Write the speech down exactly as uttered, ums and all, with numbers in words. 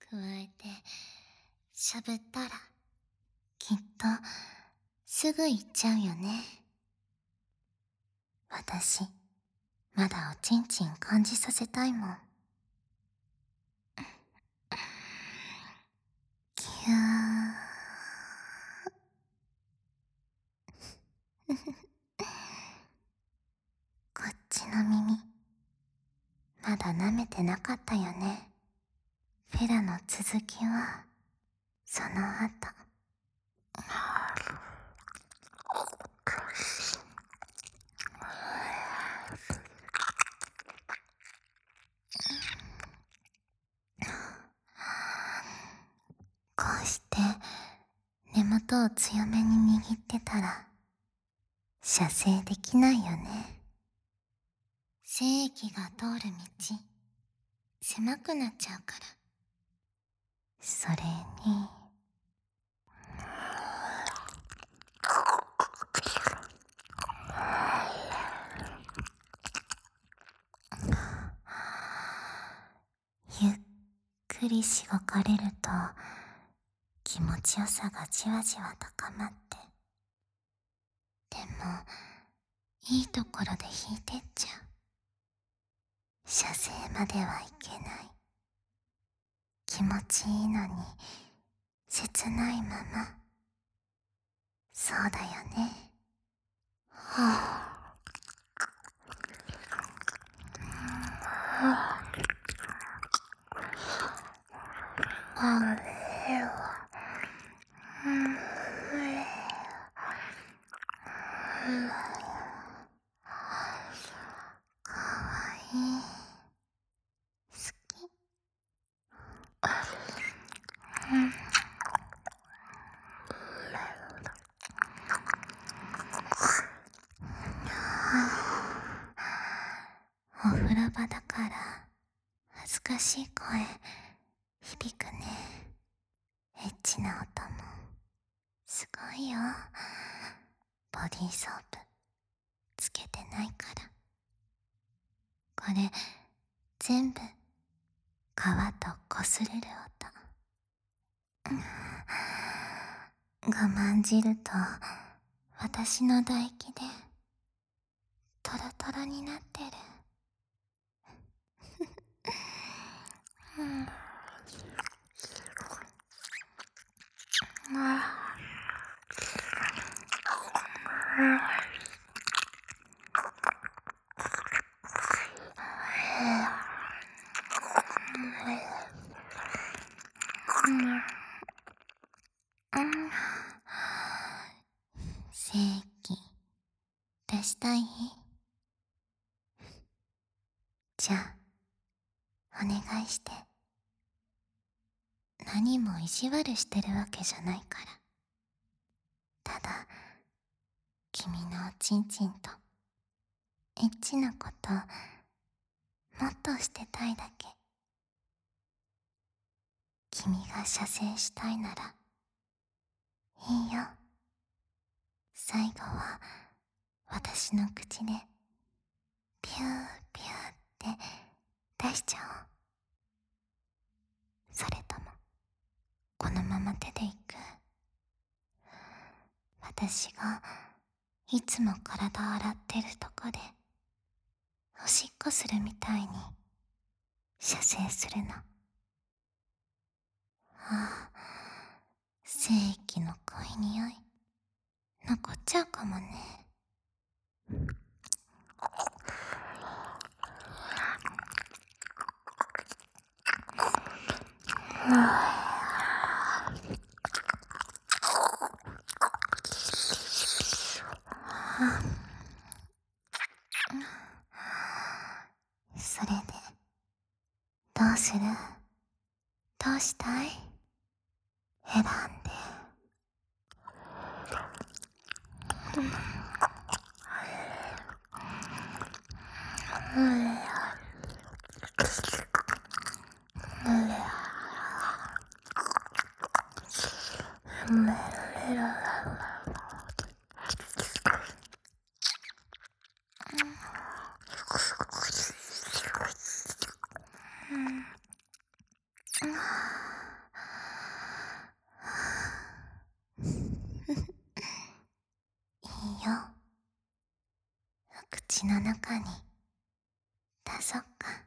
加えてしゃぶったらきっとすぐ行っちゃうよね。私まだおちんちん感じさせたいもん。ぎゅーこっちの耳まだ舐めてなかったよね。フェラの続きはその後。こうして根元を強めに握ってたら射精できないよね。精液が通る道狭くなっちゃうから。それにゆっくりしごかれると気持ちよさがじわじわ高まって、でもいいところで引いてっちゃう。射精まではいけない。気持ちいいのに切ないまま。そうだよね。はぁ、あれは、うん、かわいい。好き。お風呂場だから恥ずかしい声響くね。エッチな音もすごいよ。ボディーソープつけてないから。これ全部皮とこすれる音。我慢汁と私の唾液でトロトロになってる。うん精液出したい？じゃあお願いして。何も意地悪してるわけじゃないから。ただ君のおちんちんとエッチなこともっとしてたいだけ。君が射精したいならいいよ。最後は私の口でピューピューって出しちゃおう。それともこのまま手でいく？私がいつも体洗ってるとこでおしっこするみたいに射精するの。ああ、精液の濃い匂い残っちゃうかもね。それでどうする？どうしたい？選んで。 よ。お口の中に出そっか。